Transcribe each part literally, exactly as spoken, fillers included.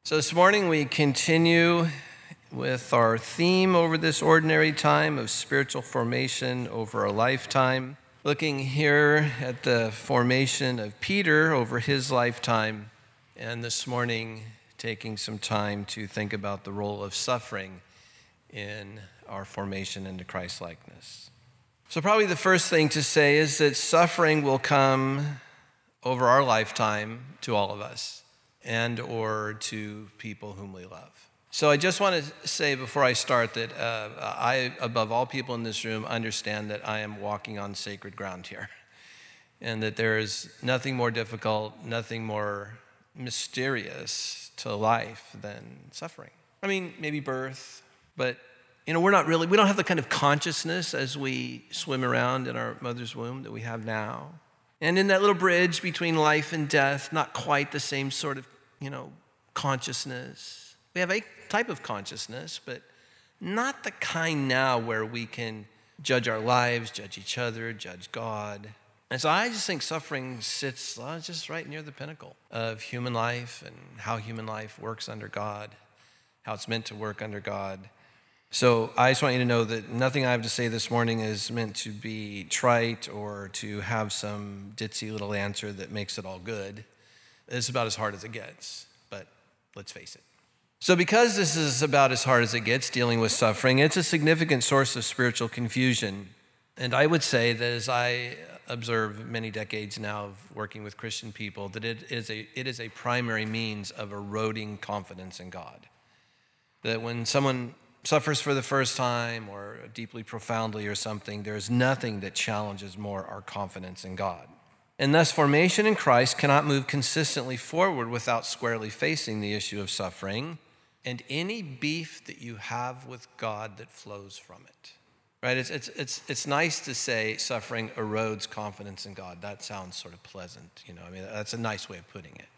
So this morning we continue with our theme over this ordinary time of spiritual formation over a lifetime, looking here at the formation of Peter over his lifetime, and this morning taking some time to think about the role of suffering in our formation into Christ-likeness. So probably the first thing to say is that suffering will come over our lifetime to all of us, and or to people whom we love. So I just want to say before I start that uh, I, above all people in this room, understand that I am walking on sacred ground here, and that there is nothing more difficult, nothing more mysterious to life than suffering. I mean, maybe birth, but you know, we're not really, we don't have the kind of consciousness as we swim around in our mother's womb that we have now. And in that little bridge between life and death, not quite the same sort of, you know, consciousness. We have a type of consciousness, but not the kind now where we can judge our lives, judge each other, judge God. And so I just think suffering sits uh, just right near the pinnacle of human life and how human life works under God, how it's meant to work under God. So I just want you to know that nothing I have to say this morning is meant to be trite or to have some ditzy little answer that makes it all good. It's about as hard as it gets, but let's face it. So because this is about as hard as it gets, dealing with suffering, it's a significant source of spiritual confusion. And I would say that as I observe many decades now of working with Christian people, that it is a, it is a primary means of eroding confidence in God. That when someone suffers for the first time or deeply profoundly or something, there is nothing that challenges more our confidence in God. And thus, formation in Christ cannot move consistently forward without squarely facing the issue of suffering and any beef that you have with God that flows from it. Right? It's, it's, it's, it's nice to say suffering erodes confidence in God. That sounds sort of pleasant. You know, I mean, that's a nice way of putting it.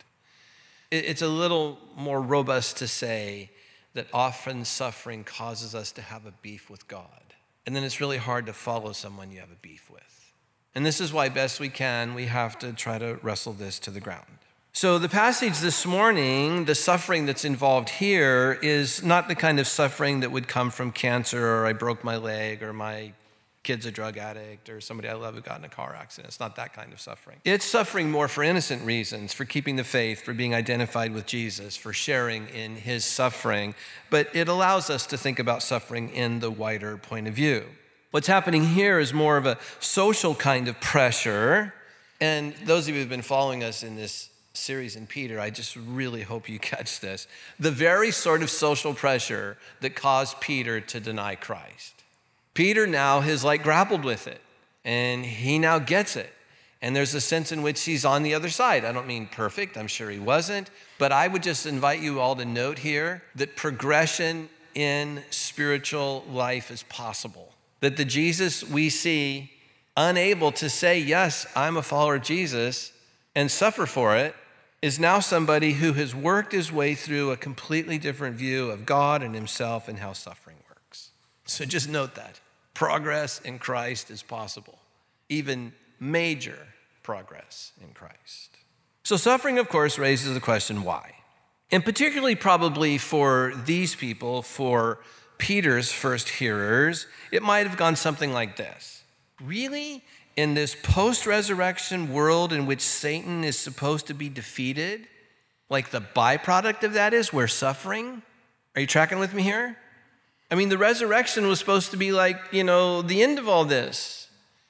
it it's a little more robust to say that often suffering causes us to have a beef with God. And then it's really hard to follow someone you have a beef with. And this is why best we can, we have to try to wrestle this to the ground. So the passage this morning, the suffering that's involved here is not the kind of suffering that would come from cancer or I broke my leg or my kid's a drug addict or somebody I love who got in a car accident. It's not that kind of suffering. It's suffering more for innocent reasons, for keeping the faith, for being identified with Jesus, for sharing in his suffering. But it allows us to think about suffering in the wider point of view. What's happening here is more of a social kind of pressure. And those of you who've been following us in this series in Peter, I just really hope you catch this. The very sort of social pressure that caused Peter to deny Christ. Peter now has like grappled with it, and he now gets it. And there's a sense in which he's on the other side. I don't mean perfect, I'm sure he wasn't, but I would just invite you all to note here that progression in spiritual life is possible. That the Jesus we see unable to say, yes, I'm a follower of Jesus, and suffer for it, is now somebody who has worked his way through a completely different view of God and himself and how suffering works. So just note that. Progress in Christ is possible, even major progress in Christ. So suffering, of course, raises the question, why? And particularly probably for these people, for Peter's first hearers, it might have gone something like this. Really? In this post-resurrection world in which Satan is supposed to be defeated, like the byproduct of that is we're suffering? Are you tracking with me here? I mean, the resurrection was supposed to be like, you know, the end of all this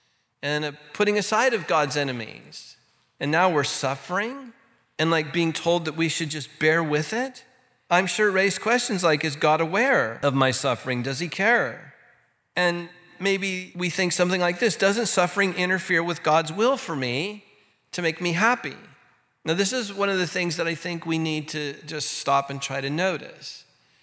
and a putting aside of God's enemies. And now we're suffering and like being told that we should just bear with it. I'm sure it raised questions like, is God aware of my suffering? Does he care? And maybe we think something like this, doesn't suffering interfere with God's will for me to make me happy? Now, this is one of the things that I think we need to just stop and try to notice.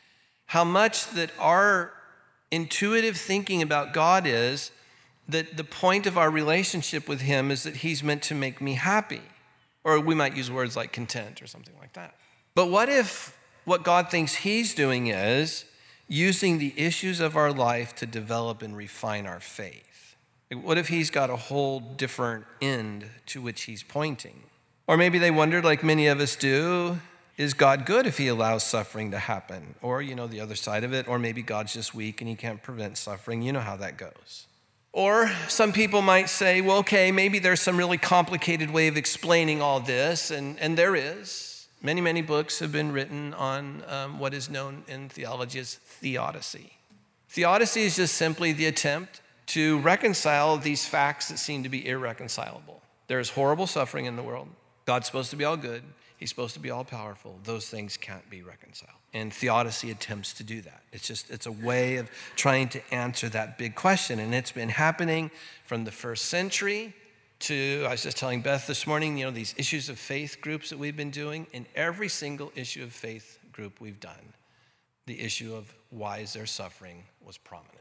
How much that our intuitive thinking about God is that the point of our relationship with him is that he's meant to make me happy. Or we might use words like content or something like that. But what if what God thinks he's doing is using the issues of our life to develop and refine our faith? What if he's got a whole different end to which he's pointing? Or maybe they wondered, like many of us do, is God good if he allows suffering to happen? Or, you know, the other side of it, or maybe God's just weak and he can't prevent suffering. You know how that goes. Or some people might say, well, okay, maybe there's some really complicated way of explaining all this, and, and there is. Many, many books have been written on um, what is known in theology as theodicy. Theodicy is just simply the attempt to reconcile these facts that seem to be irreconcilable. There is horrible suffering in the world. God's supposed to be all good. He's supposed to be all powerful. Those things can't be reconciled. And theodicy attempts to do that. It's just, it's a way of trying to answer that big question. And it's been happening from the first century to, I was just telling Beth this morning, you know, these issues of faith groups that we've been doing. In every single issue of faith group we've done, the issue of why is there suffering was prominent.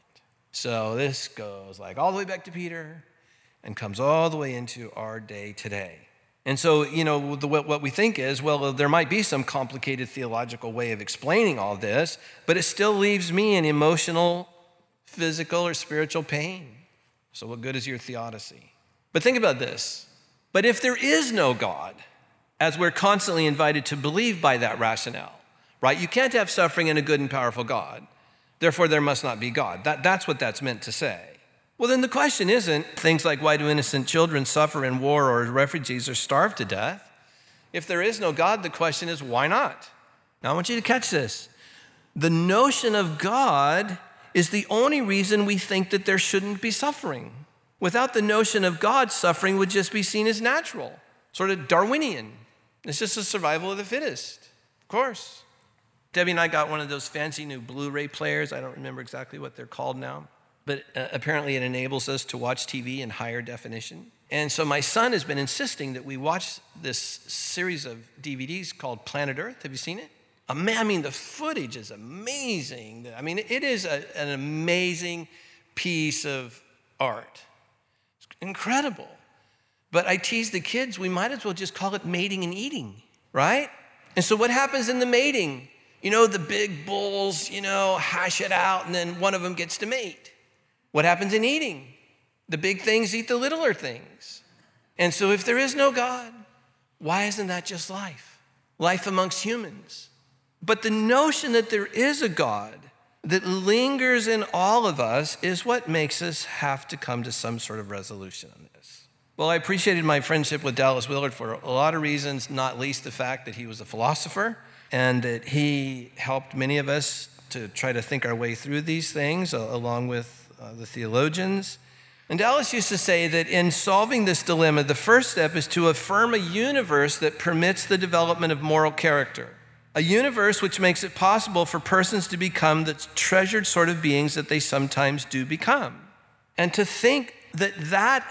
So this goes like all the way back to Peter and comes all the way into our day today. And so, you know, the, what we think is, well, there might be some complicated theological way of explaining all this, but it still leaves me in emotional, physical, or spiritual pain. So what good is your theodicy? But think about this. But if there is no God, as we're constantly invited to believe by that rationale, right? You can't have suffering in a good and powerful God. Therefore, there must not be God. That, that's what that's meant to say. Well, then the question isn't things like why do innocent children suffer in war or refugees or starve to death? If there is no God, the question is why not? Now I want you to catch this. The notion of God is the only reason we think that there shouldn't be suffering. Without the notion of God, suffering would just be seen as natural, sort of Darwinian. It's just a survival of the fittest, of course. Debbie and I got one of those fancy new Blu-ray players. I don't remember exactly what they're called now. But uh, apparently it enables us to watch T V in higher definition. And so my son has been insisting that we watch this series of D V Ds called Planet Earth. Have you seen it? Uh, man, I mean, the footage is amazing. I mean, it is a, an amazing piece of art. It's incredible. But I tease the kids, we might as well just call it mating and eating, right? And so what happens in the mating? You know, the big bulls, you know, hash it out, and then one of them gets to mate. What happens in eating? The big things eat the littler things. And so if there is no God, why isn't that just life? Life amongst humans. But the notion that there is a God that lingers in all of us is what makes us have to come to some sort of resolution on this. Well, I appreciated my friendship with Dallas Willard for a lot of reasons, not least the fact that he was a philosopher and that he helped many of us to try to think our way through these things along with Uh, the theologians. And Dallas used to say that in solving this dilemma, the first step is to affirm a universe that permits the development of moral character, a universe which makes it possible for persons to become the treasured sort of beings that they sometimes do become. And to think that that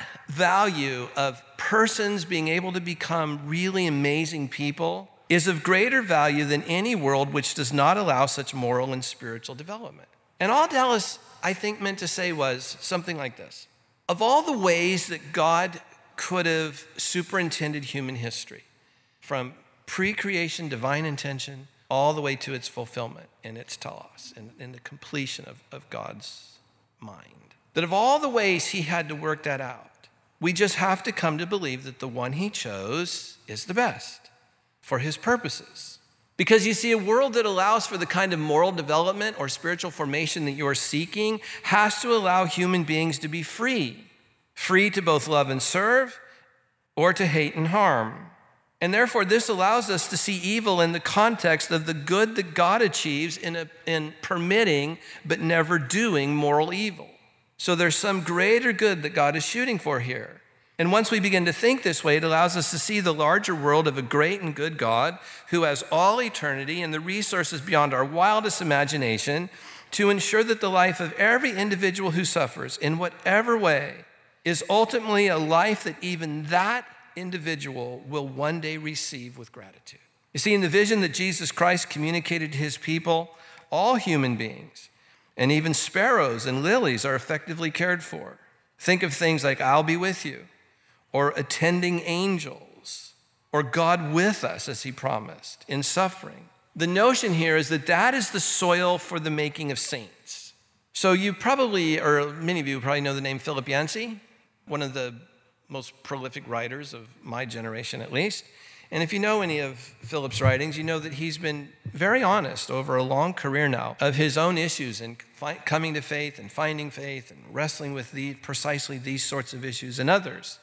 value of persons being able to become really amazing people is of greater value than any world which does not allow such moral and spiritual development. And all Dallas, I think, meant to say was something like this. Of all the ways that God could have superintended human history, from pre-creation divine intention all the way to its fulfillment and its telos, and, and the completion of, of God's mind, that of all the ways he had to work that out, we just have to come to believe that the one he chose is the best for his purposes. Because you see, a world that allows for the kind of moral development or spiritual formation that you're seeking has to allow human beings to be free, free to both love and serve or to hate and harm. And therefore, this allows us to see evil in the context of the good that God achieves in, a, in permitting but never doing moral evil. So there's some greater good that God is shooting for here. And once we begin to think this way, it allows us to see the larger world of a great and good God who has all eternity and the resources beyond our wildest imagination to ensure that the life of every individual who suffers in whatever way is ultimately a life that even that individual will one day receive with gratitude. You see, in the vision that Jesus Christ communicated to his people, all human beings and even sparrows and lilies are effectively cared for. Think of things like I'll be with you, or attending angels, or God with us, as he promised, in suffering. The notion here is that that is the soil for the making of saints. So you probably, or many of you probably know the name Philip Yancey, one of the most prolific writers of my generation at least. And if you know any of Philip's writings, you know that he's been very honest over a long career now of his own issues and fi- coming to faith and finding faith and wrestling with the, precisely these sorts of issues and others.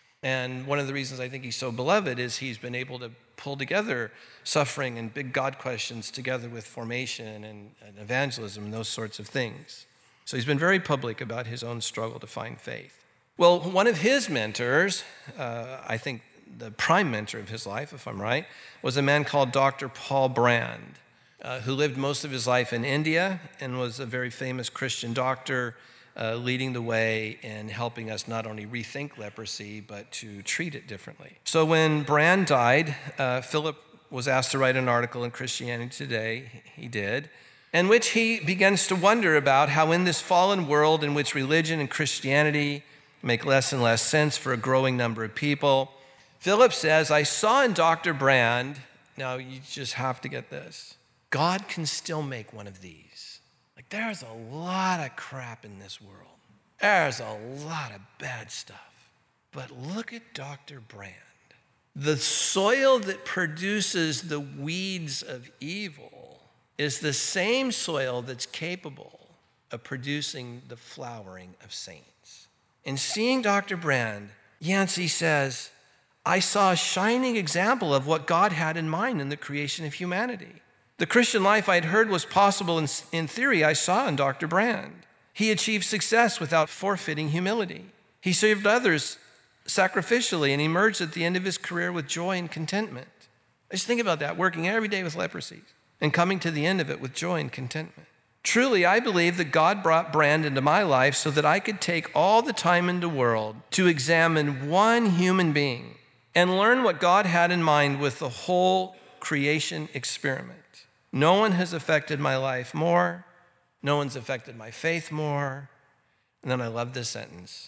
And one of the reasons I think he's so beloved is he's been able to pull together suffering and big God questions together with formation and, and evangelism and those sorts of things. So he's been very public about his own struggle to find faith. Well, one of his mentors, uh, I think the prime mentor of his life, if I'm right, was a man called Doctor Paul Brand, uh, who lived most of his life in India and was a very famous Christian doctor, uh, leading the way in helping us not only rethink leprosy, but to treat it differently. So when Brand died, uh, Philip was asked to write an article in Christianity Today. He did, in which he begins to wonder about how in this fallen world in which religion and Christianity make less and less sense for a growing number of people, Philip says, I saw in Doctor Brand, now you just have to get this, God can still make one of these. Like there's a lot of crap in this world. There's a lot of bad stuff. But look at Doctor Brand. The soil that produces the weeds of evil is the same soil that's capable of producing the flowering of saints. In seeing Doctor Brand, Yancey says, I saw a shining example of what God had in mind in the creation of humanity. The Christian life I'd heard was possible in, in theory I saw in Doctor Brand. He achieved success without forfeiting humility. He served others sacrificially and emerged at the end of his career with joy and contentment. Just think about that, working every day with leprosy and coming to the end of it with joy and contentment. Truly, I believe that God brought Brand into my life so that I could take all the time in the world to examine one human being and learn what God had in mind with the whole creation experiment. No one has affected my life more. No one's affected my faith more. And then I love this sentence.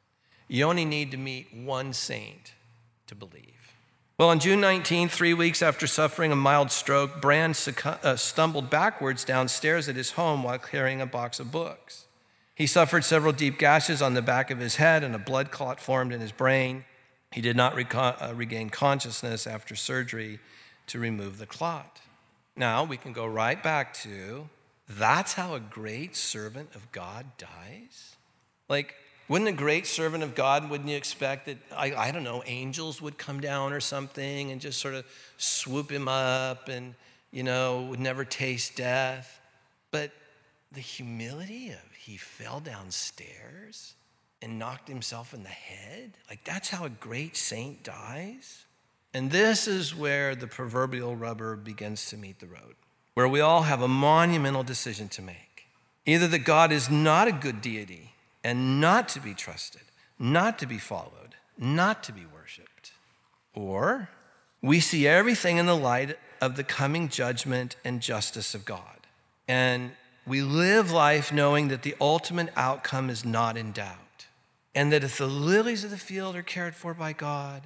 You only need to meet one saint to believe. Well, on June nineteenth, three weeks after suffering a mild stroke, Brand succ- uh, stumbled backwards downstairs at his home while carrying a box of books. He suffered several deep gashes on the back of his head and a blood clot formed in his brain. He did not reco- uh, regain consciousness after surgery to remove the clot. Now we can go right back to, that's how a great servant of God dies? Like, wouldn't a great servant of God, wouldn't you expect that, I, I don't know, angels would come down or something and just sort of swoop him up and, you know, would never taste death? But the humility of he fell downstairs and knocked himself in the head, like that's how a great saint dies? And this is where the proverbial rubber begins to meet the road, where we all have a monumental decision to make. Either that God is not a good deity and not to be trusted, not to be followed, not to be worshiped, or we see everything in the light of the coming judgment and justice of God. And we live life knowing that the ultimate outcome is not in doubt, and that if the lilies of the field are cared for by God,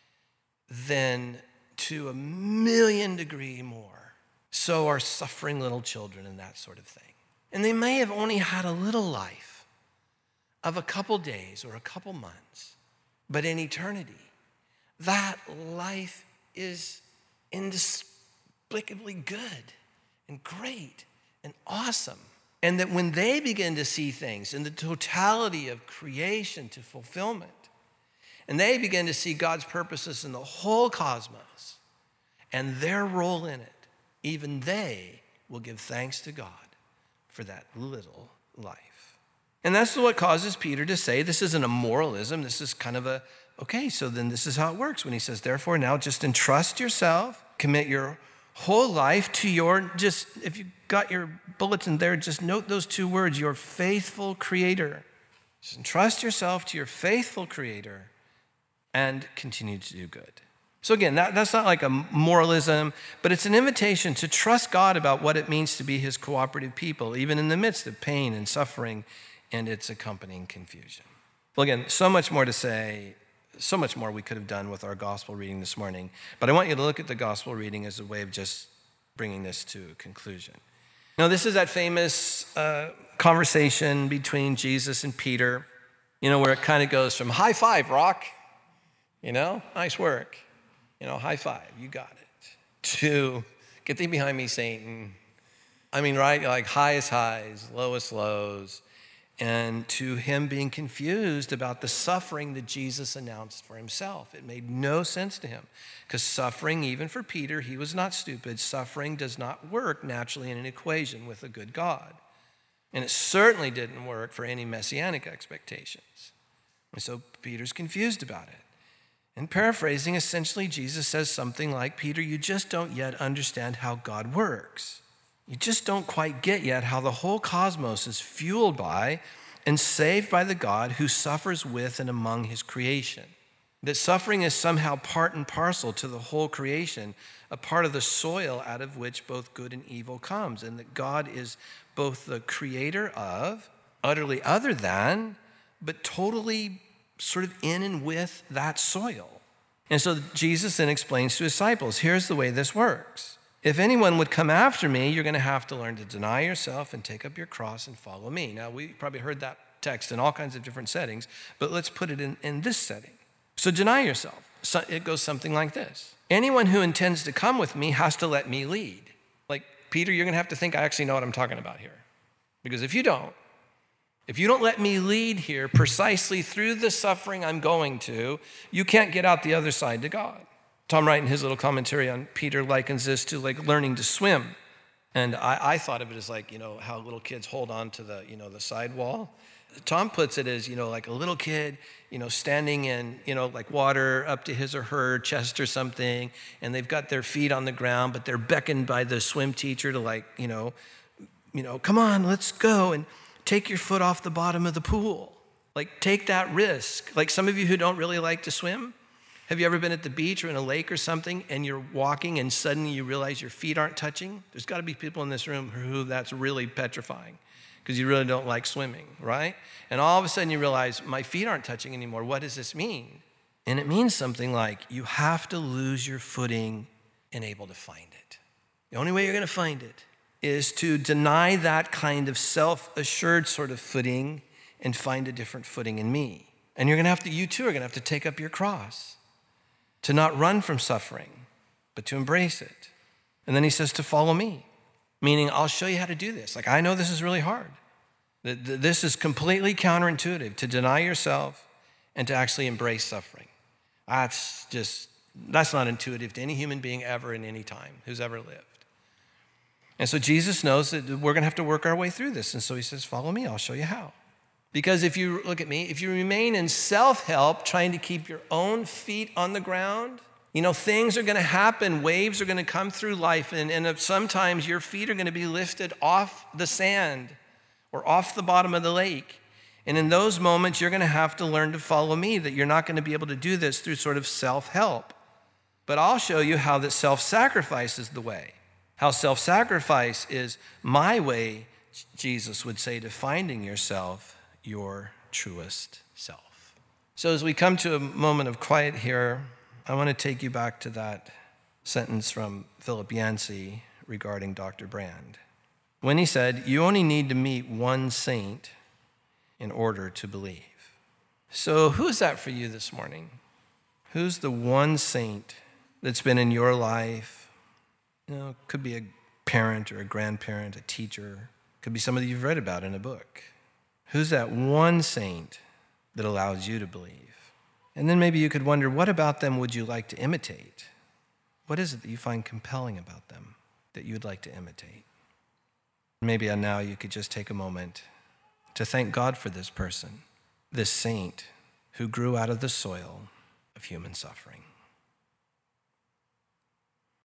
then to a million degree more, so are suffering little children and that sort of thing. And they may have only had a little life of a couple days or a couple months, but in eternity, that life is inexplicably good and great and awesome. And that when they begin to see things in the totality of creation to fulfillment, and they begin to see God's purposes in the whole cosmos and their role in it, even they will give thanks to God for that little life. And that's what causes Peter to say this isn't a moralism. This is kind of a, okay, so then this is how it works when he says, therefore now just entrust yourself, commit your whole life to your, just, if you got your bulletin there, just note those two words, your faithful creator. Just entrust yourself to your faithful creator and continue to do good. So again, that, that's not like a moralism, but it's an invitation to trust God about what it means to be his cooperative people, even in the midst of pain and suffering and its accompanying confusion. Well, again, so much more to say, so much more we could have done with our gospel reading this morning, but I want you to look at the gospel reading as a way of just bringing this to a conclusion. Now, this is that famous uh, conversation between Jesus and Peter, you know, where it kind of goes from high five, Rock, you know, nice work. You know, high five, you got it. To get thee behind me, Satan. I mean, right, like highest highs, lowest lows. And to him being confused about the suffering that Jesus announced for himself. It made no sense to him. Because suffering, even for Peter, he was not stupid. Suffering does not work naturally in an equation with a good God. And it certainly didn't work for any messianic expectations. And so Peter's confused about it. And paraphrasing, essentially, Jesus says something like, Peter, you just don't yet understand how God works. You just don't quite get yet how the whole cosmos is fueled by and saved by the God who suffers with and among his creation. That suffering is somehow part and parcel to the whole creation, a part of the soil out of which both good and evil comes, and that God is both the creator of, utterly other than, but totally sort of in and with that soil. And so Jesus then explains to his disciples, here's the way this works. If anyone would come after me, you're going to have to learn to deny yourself and take up your cross and follow me. Now, we probably heard that text in all kinds of different settings, but let's put it in, in this setting. So deny yourself. So it goes something like this. Anyone who intends to come with me has to let me lead. Like, Peter, you're going to have to think I actually know what I'm talking about here. Because if you don't, if you don't let me lead here precisely through the suffering I'm going to, you can't get out the other side to God. Tom Wright, in his little commentary on Peter, likens this to like learning to swim. And I, I thought of it as like, you know, how little kids hold on to the, you know, the sidewall. Tom puts it as, you know, like a little kid, you know, standing in, you know, like water up to his or her chest or something, and they've got their feet on the ground, but they're beckoned by the swim teacher to like, you know, you know, come on, let's go and take your foot off the bottom of the pool. Like, take that risk. Like some of you who don't really like to swim, have you ever been at the beach or in a lake or something and you're walking and suddenly you realize your feet aren't touching? There's got to be people in this room who that's really petrifying because you really don't like swimming, right? And all of a sudden you realize my feet aren't touching anymore. What does this mean? And it means something like you have to lose your footing and able to find it. The only way you're going to find it is to deny that kind of self-assured sort of footing and find a different footing in me. And you're going to have to, you too are going to have to take up your cross. To not run from suffering, but to embrace it. And then he says to follow me, meaning I'll show you how to do this. Like, I know this is really hard. This is completely counterintuitive, to deny yourself and to actually embrace suffering. That's just, that's not intuitive to any human being ever in any time who's ever lived. And so Jesus knows that we're going to have to work our way through this. And so he says, follow me, I'll show you how. Because if you, look at me, if you remain in self-help, trying to keep your own feet on the ground, you know, things are going to happen. Waves are going to come through life. And, and sometimes your feet are going to be lifted off the sand or off the bottom of the lake. And in those moments, you're going to have to learn to follow me, that you're not going to be able to do this through sort of self-help. But I'll show you how that self-sacrifice is the way. How self-sacrifice is my way, Jesus would say, to finding yourself your truest self. So as we come to a moment of quiet here, I want to take you back to that sentence from Philip Yancey regarding Doctor Brand. When he said, you only need to meet one saint in order to believe. So who's that for you this morning? Who's the one saint that's been in your life? You know, it could be a parent or a grandparent, a teacher. It could be somebody you've read about in a book. Who's that one saint that allows you to believe? And then maybe you could wonder, what about them would you like to imitate? What is it that you find compelling about them that you'd like to imitate? Maybe now you could just take a moment to thank God for this person, this saint who grew out of the soil of human suffering.